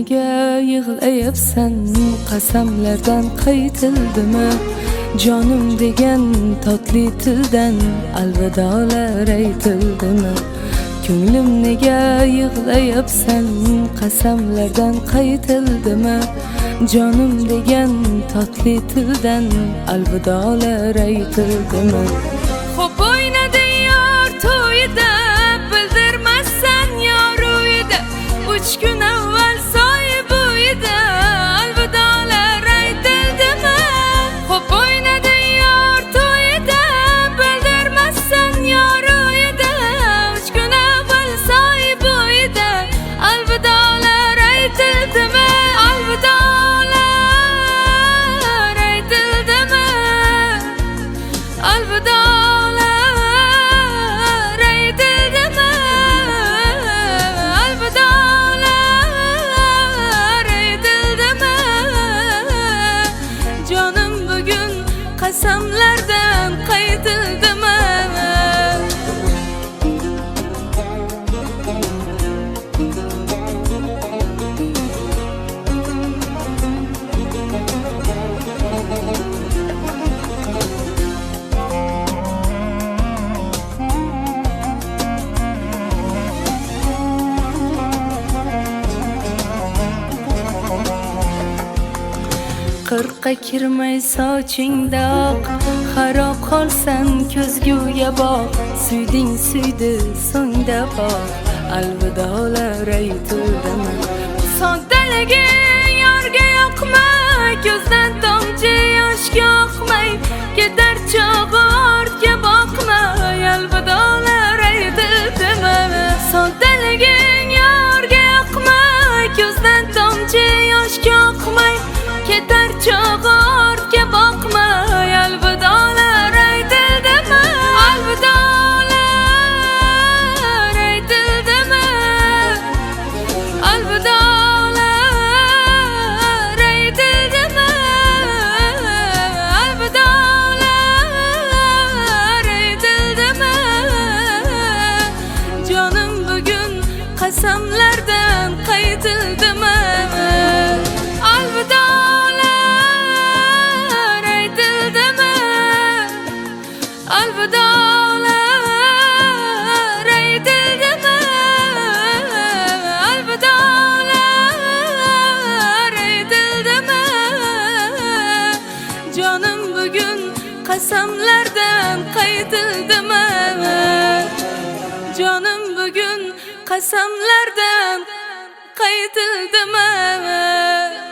nega yig'layapsan? Qasamlardan qaytildimi? Jonim degan totli tildan alvidolar aytildimi? Ko'nglim nega yig'layapsan? Qasamlardan qaytildimi? Jonim degan totli tildan alvidolar aytildimi? Xo'p o'ynadi yor to'yida, bildirmassan yor uyida. 3 kun avval soy bo'yida alvidolar aytildimi? Xo'p o'ynadi yor to'yida, bildirmassan yor uyida. 3 kun avval soy bo'yida alvidolar aytildimi? Alvidolar aytildimi? Alvidolar aytildimi? Alvidolar aytildimi? Jonim bugun qasamlardan qaytildimi? Qirqqa kirmay sochingda oq, xarob qolsan ko'zguga boq. Suyding suydi so'ngda boq, alvidolar aytildimi? Soddaligi yorga yoqmay, ko'zdan tomchi yoshga oqmay, ketar chog'i ortga boqmay, alvidolar aytildimi? Soddaligi yorga yoqmay, ko'zdan tomchi yoshga oqmay, ketar chog'i ortga boqmay, alvidolar aytildimi? Alvidolar aytildimi? Alvidolar aytildimi? Alvidolar aytildimi? Jonim bugun qasamlardan qaytildimi? Alvidolar aytildimi? Alvidolar aytildimi? Alvidolar aytildimi? Jonim bugun qasamlardan qaytildimi? Jonim bugun qasamlardan qaytildimi?